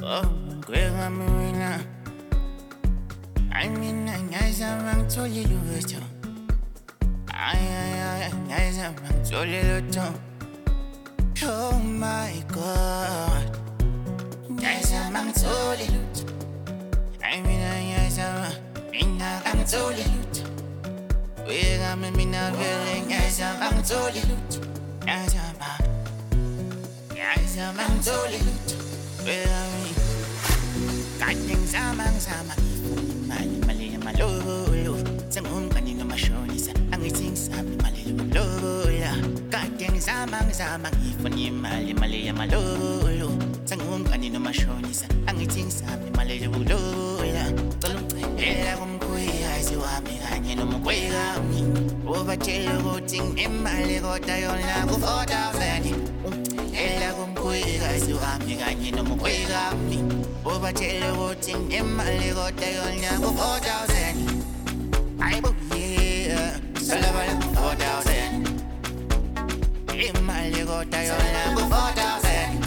Oh, kwega mina. I mean, guys, I'm totally used to. Guys, I'm totally to. Oh my God. Guys, I'm totally used to. I mean, guys, I'm totally used to. Kwega mina feeling, guys, I'm totally used to. Guys, I'm totally used to. Kwega mina. Kanyang samang-sama mali malolo Sangong kanino masyonisa Ang ising sabi malilulula Kanyang samang-sama Ifuni mali malolo Sangong kanino masyonisa Ang ising sabi malilulula Tulong ela kumkuya Siwami kanino mukwega Ubachelo kuting Imali ko tayo na kufoda Fani ela kumkuya Siwami kanino mukwega Over tell voting in my little day on your 4,000. I book yeah, Sullivan 4,000. In my little day on your 4,000.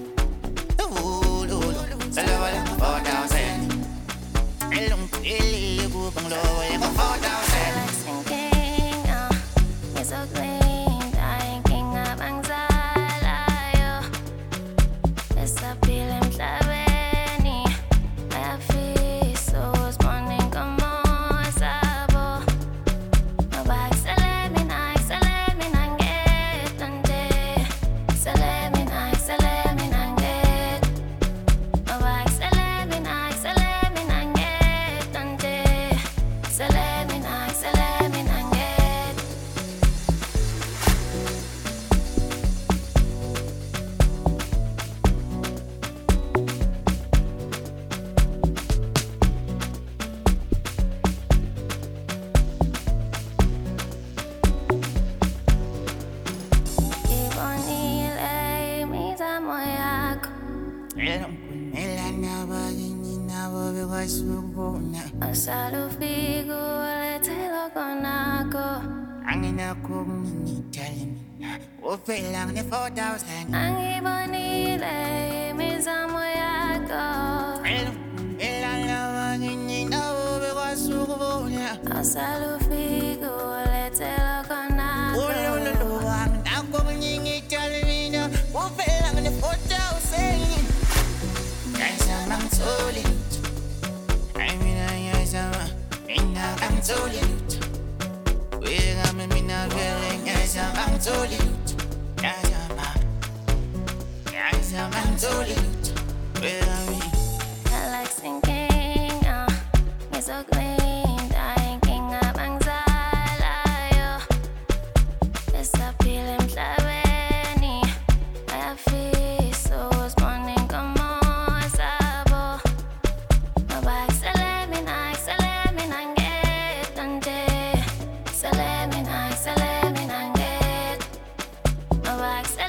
Sullivan 4,000. Elong Illy, Bang Low, and 4,000. Thinking, it's so clean, thinking of anxiety. It's a feeling flavor. Asalufigo letelo konako Angina kong ninitalina Upelang ni 4,000 Ang ibonile mizamo yako Ilang naman ininawo Bikasukubuna Asalufigo letelo konako Ululuwang akong ninitalina Upelang ni 4,000 Guys, I'm totally I'm totally loot. We got me not feeling as I'm totally loot. I'm totally loot. We got me. I like sinking, it's so clean, thinking of anxiety. It's a feeling flavor, I feel so responding, come on, sabo. My back, Relax.